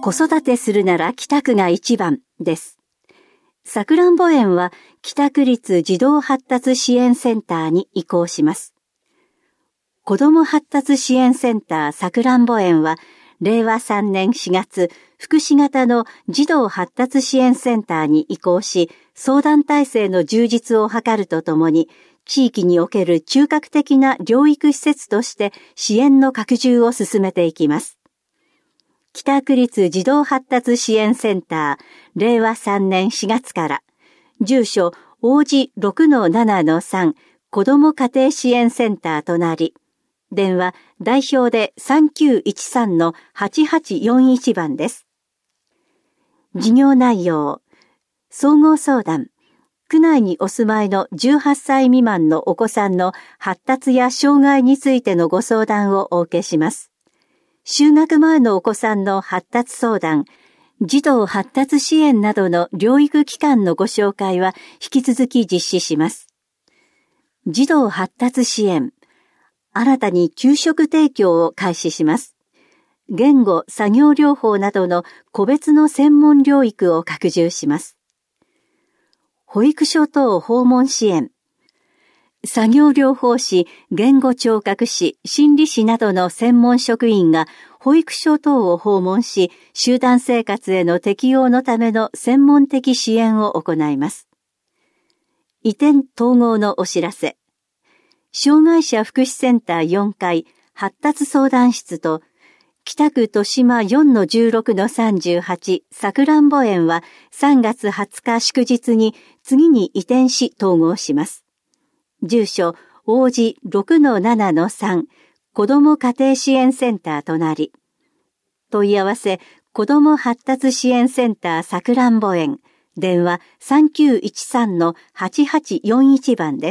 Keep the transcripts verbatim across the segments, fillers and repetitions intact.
子育てするなら北区が一番です。さくらんぼ園は北区立児童発達支援センターに移行します。子ども発達支援センターさくらんぼ園はれいわさんねんしがつ、福祉型の児童発達支援センターに移行し、相談体制の充実を図るとともに、地域における中核的な療育施設として支援の拡充を進めていきます。北区立児童発達支援センターれいわさんねんしがつから、住所王子 ろくのななのさん 子ども家庭支援センターとなり、電話代表で さんきゅういちさんのはちはちよんいち 番です。事業内容、総合相談、区内にお住まいのじゅうはっさい未満のお子さんの発達や障害についてのご相談をお受けします。就学前のお子さんの発達相談、児童発達支援などの療育機関のご紹介は引き続き実施します。児童発達支援、新たに給食提供を開始します。言語・作業療法などの個別の専門療育を拡充します。保育所等訪問支援、作業療法士、言語聴覚士、心理士などの専門職員が保育所等を訪問し、集団生活への適応のための専門的支援を行います。移転統合のお知らせ。障害者福祉センターよんかい発達相談室と北区豊島 よんのじゅうろくのさんじゅうはち さくらんぼ園はさんがつはつか祝日に次に移転し統合します。住所王子 ろくのななのさん 子ども家庭支援センターとなり、問い合わせ子ども発達支援センターさくらんぼ園、電話さんきゅういちさんのはちはちよんいち 番です。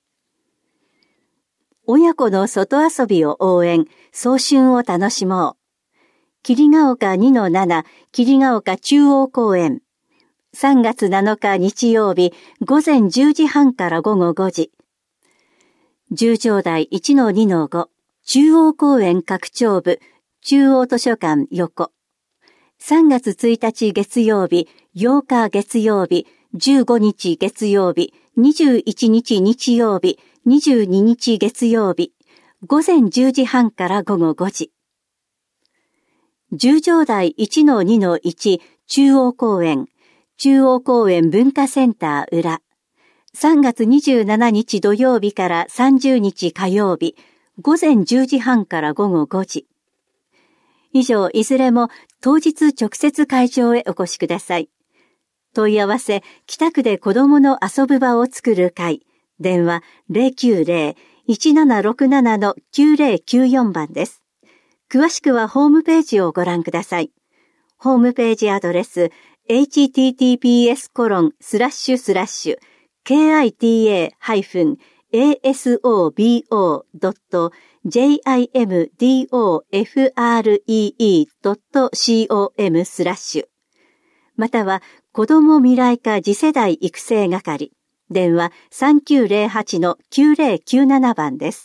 親子の外遊びを応援、早春を楽しもう。桐ヶ丘 にのなな 桐ヶ丘中央公園。さんがつなのか日曜日、午前じゅうじはんから午後ごじ。十条台 いちのにのご、中央公園拡張部、中央図書館横。さんがつついたち月曜日、ようか月曜日、じゅうごにち月曜日、にじゅういちにち日曜日、にじゅうににち月曜日、午前じゅうじはんから午後ごじ。十条台 いちのにのいち 中央公園、中央公園文化センター裏。さんがつにじゅうしちにち土曜日からさんじゅうにち火曜日、午前じゅうじはんから午後ごじ。以上、いずれも当日直接会場へお越しください。問い合わせ、北区で子どもの遊ぶ場を作る会、電話 ゼロきゅうゼロ いちななろくなな きゅうゼロきゅうよん 番です。詳しくはホームページをご覧ください。ホームページアドレス エイチティーティーピーエスコロンスラッシュスラッシュ ケーアイティーエーハイフンエーエスオービーオードットジェイアイエムディーオーエフアールイーイードットコム スラッシュまたは子ども未来課次世代育成係電話 さんきゅうゼロはちのきゅうゼロきゅうなな 番です。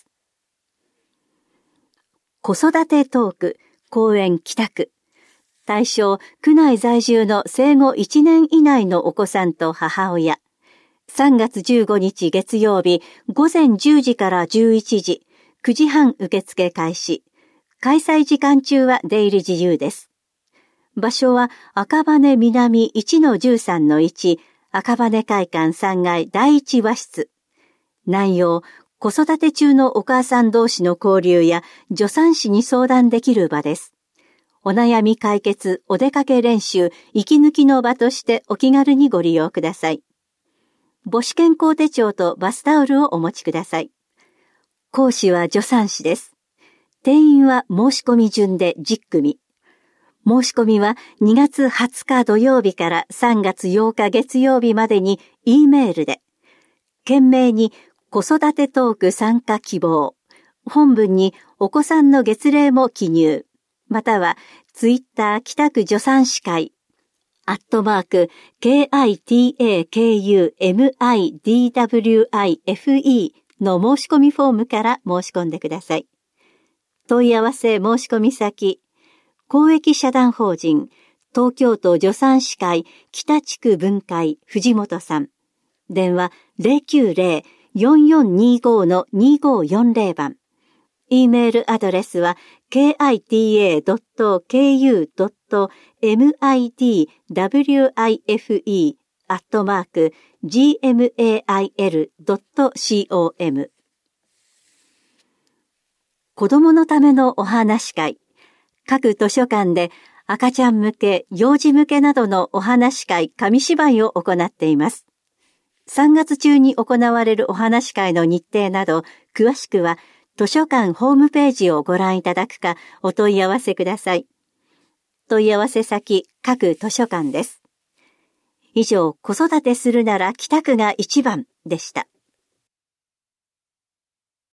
子育てトーク公園北区対象区内在住の生後いちねん以内のお子さんと母親さんがつじゅうごにち月曜日午前じゅうじからじゅういちじくじはん受付開始開催時間中は出入り自由です。場所は赤羽南 いちのじゅうさんのいち赤羽会館さんがいだいいち和室。内容、子育て中のお母さん同士の交流や助産師に相談できる場です。お悩み解決、お出かけ練習、息抜きの場としてお気軽にご利用ください。母子健康手帳とバスタオルをお持ちください。講師は助産師です。定員は申し込み順でじゅっくみ。申し込みはにがつはつか土曜日からさんがつようか月曜日までに E メールで、件名に子育てトーク参加希望、本文にお子さんの月齢も記入、またはツイッター北区助産師会、アットマーク ケーアイティーエーケーユーエムアイディーダブリューアイエフイー の申し込みフォームから申し込んでください。問い合わせ申し込み先、 公益社団法人東京都助産師会北地区分会藤本さん。電話 ゼロきゅうゼロ よんよんにご のにごよんゼロ 番。E メールアドレスは ケーアイティーエードットケーユードットミドワイフイー アットマーク ジーエムエーアイエルドットコム。子供のためのお話会。各図書館で赤ちゃん向け、幼児向けなどのお話会、紙芝居を行っています。さんがつ中に行われるお話会の日程など、詳しくは図書館ホームページをご覧いただくかお問い合わせください。問い合わせ先、各図書館です。以上、子育てするなら北区が一番でした。